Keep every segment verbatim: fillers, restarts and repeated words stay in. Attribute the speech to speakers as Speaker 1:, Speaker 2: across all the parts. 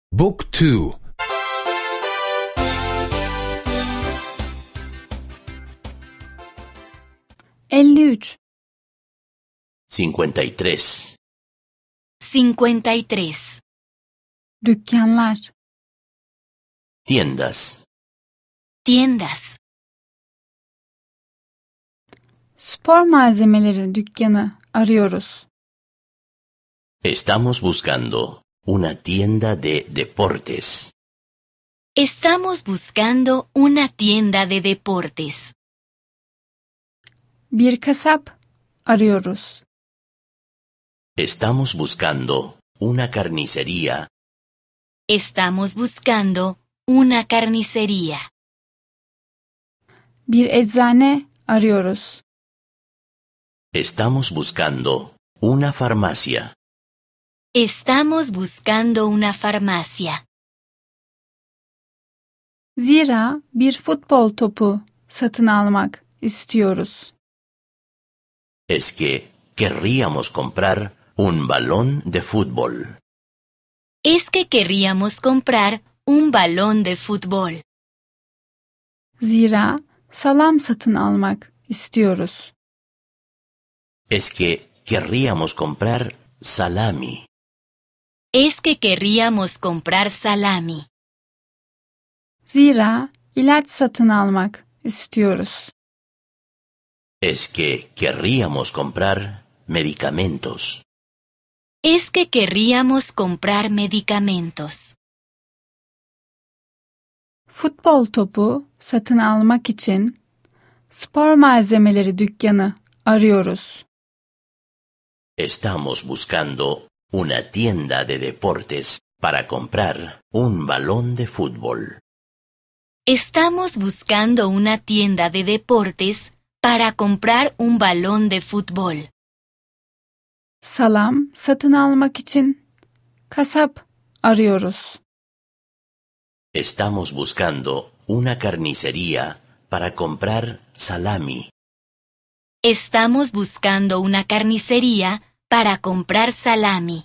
Speaker 1: Book two.
Speaker 2: elli üç.
Speaker 3: cincuenta y tres.
Speaker 4: cincuenta y tres.
Speaker 2: Dükkanlar.
Speaker 3: Tiendas.
Speaker 4: Tiendas.
Speaker 2: Spor malzemeleri dükkanı arıyoruz.
Speaker 3: Estamos buscando una tienda de deportes.
Speaker 4: Estamos buscando una tienda de deportes.
Speaker 2: Bir kasap arıyoruz.
Speaker 3: Estamos buscando una carnicería.
Speaker 4: Estamos buscando una carnicería.
Speaker 2: Bir eczane arıyoruz.
Speaker 3: Estamos buscando una farmacia.
Speaker 4: Estamos buscando una farmacia.
Speaker 2: Zira bir futbol topu satın almak istiyoruz.
Speaker 3: Es que querríamos comprar un balón de fútbol.
Speaker 4: Es que querríamos comprar un balón de fútbol.
Speaker 2: Zira salam satın almak istiyoruz.
Speaker 3: Es que querríamos comprar salami.
Speaker 4: Es que querríamos comprar salami.
Speaker 2: Zira ilaç satın almak istiyoruz.
Speaker 3: Es que querríamos comprar medicamentos.
Speaker 4: Es que querríamos comprar medicamentos.
Speaker 2: Futbol topu satın almak için spor malzemeleri dükkanı arıyoruz.
Speaker 3: Estamos buscando una tienda de deportes para comprar un balón de fútbol.
Speaker 4: Estamos buscando una tienda de deportes para comprar un balón de fútbol.
Speaker 2: Salam satın almak için kasap arıyoruz.
Speaker 3: Estamos buscando una carnicería para comprar salami.
Speaker 4: Estamos buscando una carnicería para comprar salami.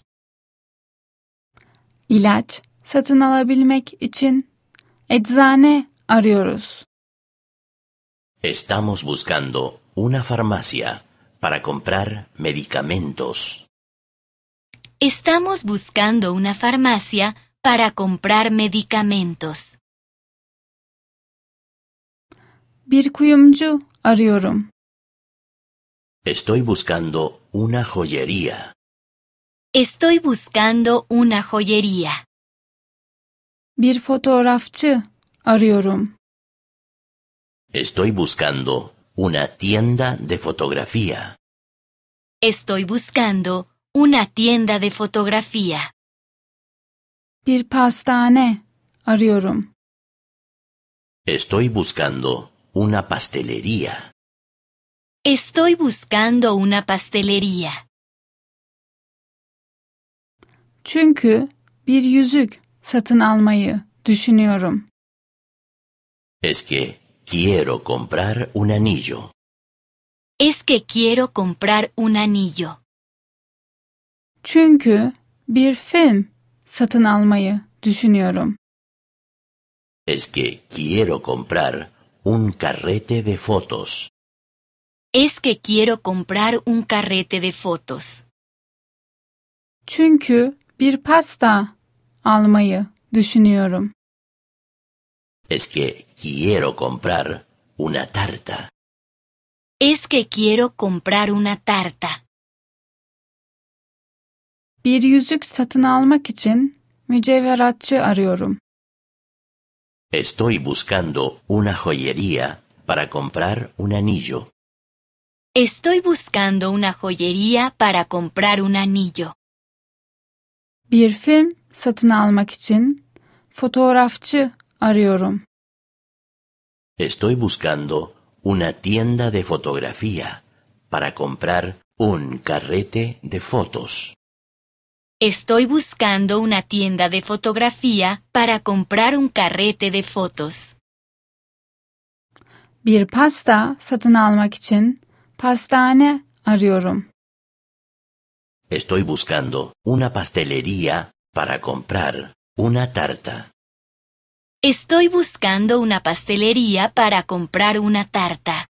Speaker 2: İlaç satın alabilmek için eczane arıyoruz.
Speaker 3: Estamos buscando una farmacia para comprar medicamentos.
Speaker 4: Estamos buscando una farmacia para comprar medicamentos.
Speaker 2: Bir kuyumcu arıyorum.
Speaker 3: Estoy buscando una joyería.
Speaker 4: Estoy buscando una joyería.
Speaker 2: Bir fotoğrafçı arıyorum.
Speaker 3: Estoy buscando una tienda de fotografía.
Speaker 4: Estoy buscando una tienda de fotografía.
Speaker 2: Bir pastane arıyorum.
Speaker 3: Estoy buscando una pastelería.
Speaker 4: Estoy buscando una pastelería.
Speaker 2: Çünkü bir yüzük satın almayı düşünüyorum.
Speaker 3: Es que quiero comprar un anillo.
Speaker 4: Es que quiero comprar un anillo.
Speaker 2: Çünkü bir film satın almayı düşünüyorum.
Speaker 3: Es que quiero comprar un carrete de fotos.
Speaker 4: Es que quiero comprar un carrete de fotos.
Speaker 2: Çünkü bir pasta almayı düşünüyorum.
Speaker 3: Es que quiero comprar una tarta.
Speaker 4: Es que quiero comprar una tarta.
Speaker 2: Bir yüzük satın almak için mücevheratçı arıyorum.
Speaker 3: Estoy buscando una joyería para comprar un anillo.
Speaker 4: Estoy buscando una joyería para comprar un anillo.
Speaker 2: Bir film satın almak için fotoğrafçı arıyorum.
Speaker 3: Estoy buscando una tienda de fotografía para comprar un carrete de fotos.
Speaker 4: Estoy buscando una tienda de fotografía para comprar un carrete de fotos.
Speaker 2: Bir pasta satın almak için pastane arıyorum.
Speaker 3: Estoy buscando una pastelería para comprar Una tarta.
Speaker 4: Estoy buscando una pastelería para comprar una tarta.